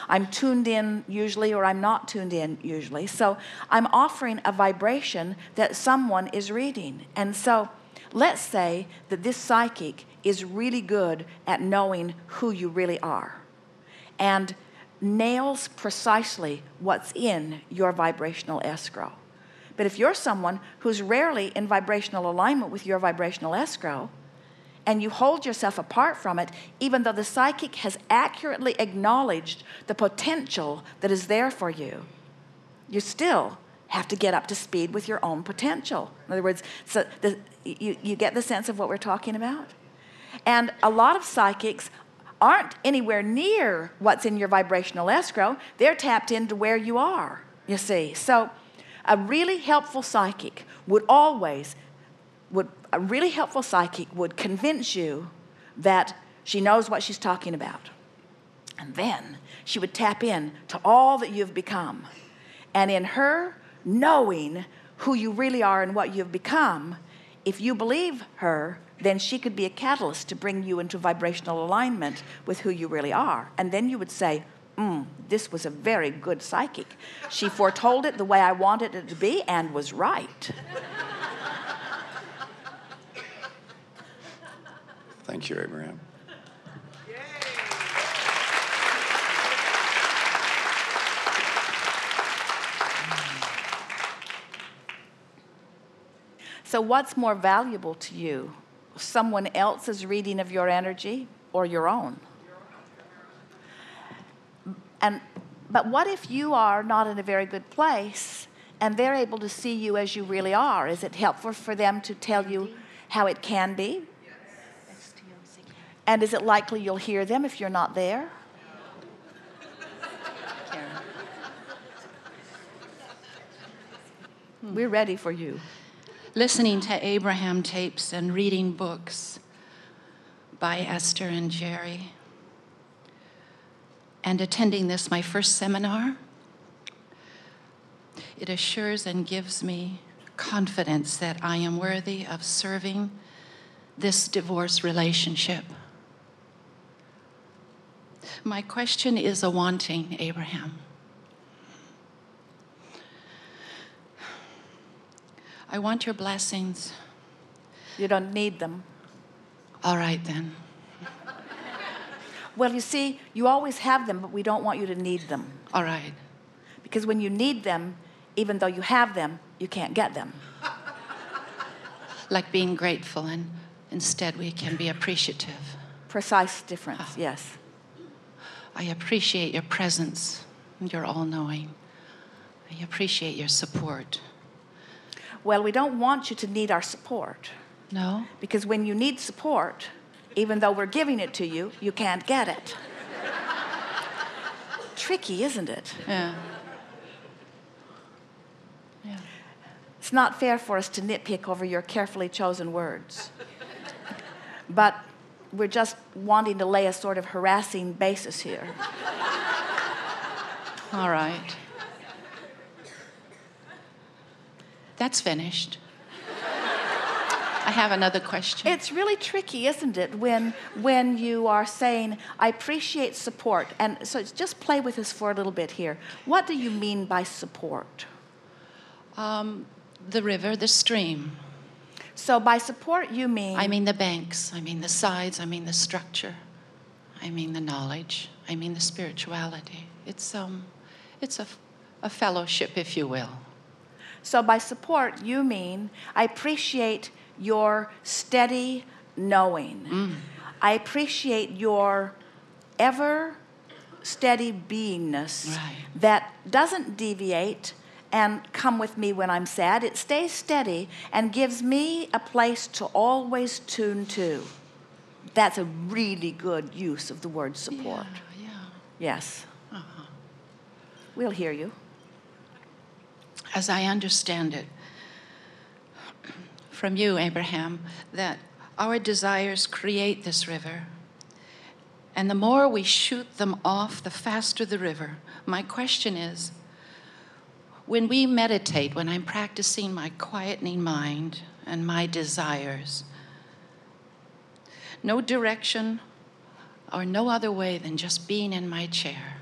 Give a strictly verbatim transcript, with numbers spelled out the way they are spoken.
I'm tuned in usually, or I'm not tuned in usually. So I'm offering a vibration that someone is reading. And so let's say that this psychic is really good at knowing who you really are and nails precisely what's in your vibrational escrow. But if you're someone who's rarely in vibrational alignment with your vibrational escrow, and you hold yourself apart from it, even though the psychic has accurately acknowledged the potential that is there for you, you still have to get up to speed with your own potential. In other words, so the, you, you get the sense of what we're talking about? And a lot of psychics aren't anywhere near what's in your vibrational escrow. They're tapped into where you are, you see. So a really helpful psychic would always, would a really helpful psychic would convince you that she knows what she's talking about. And then she would tap in to all that you've become. And in her knowing who you really are and what you've become, if you believe her, then she could be a catalyst to bring you into vibrational alignment with who you really are. And then you would say, mm, this was a very good psychic. She foretold it the way I wanted it to be and was right. Thank you, Abraham. So what's more valuable to you? Someone else's reading of your energy or your own? And but what if you are not in a very good place and they're able to see you as you really are? Is it helpful for them to tell you how it can be? And is it likely you'll hear them if you're not there? We're ready for you. Listening to Abraham tapes and reading books by Esther and Jerry, and attending this, my first seminar, it assures and gives me confidence that I am worthy of serving this divorce relationship. My question is a wanting, Abraham. I want your blessings. You don't need them. All right, then. Well, you see, you always have them, but we don't want you to need them. All right. Because when you need them, even though you have them, you can't get them. Like being grateful, and instead we can be appreciative. Precise difference, Oh. yes. I appreciate your presence, and your all-knowing. I appreciate your support. Well, we don't want you to need our support. No? Because when you need support, even though we're giving it to you, you can't get it. Tricky, isn't it? Yeah. Yeah. It's not fair for us to nitpick over your carefully chosen words. But we're just wanting to lay a sort of harassing basis here. All right. That's finished. I have another question. It's really tricky, isn't it, when when you are saying, I appreciate support. And so just play with us for a little bit here. What do you mean by support? Um, the river, the stream. So by support, you mean... I mean the banks. I mean the sides. I mean the structure. I mean the knowledge. I mean the spirituality. It's um, it's a, a fellowship, if you will. So by support, you mean, I appreciate your steady knowing. Mm. I appreciate your ever steady beingness Right. that doesn't deviate and come with me when I'm sad. It stays steady and gives me a place to always tune to. That's a really good use of the word support. Yeah, yeah. Yes. Uh-huh. We'll hear you. As I understand it from you, Abraham, that our desires create this river. And the more we shoot them off, the faster the river. My question is, when we meditate, when I'm practicing my quietening mind and my desires, no direction or no other way than just being in my chair,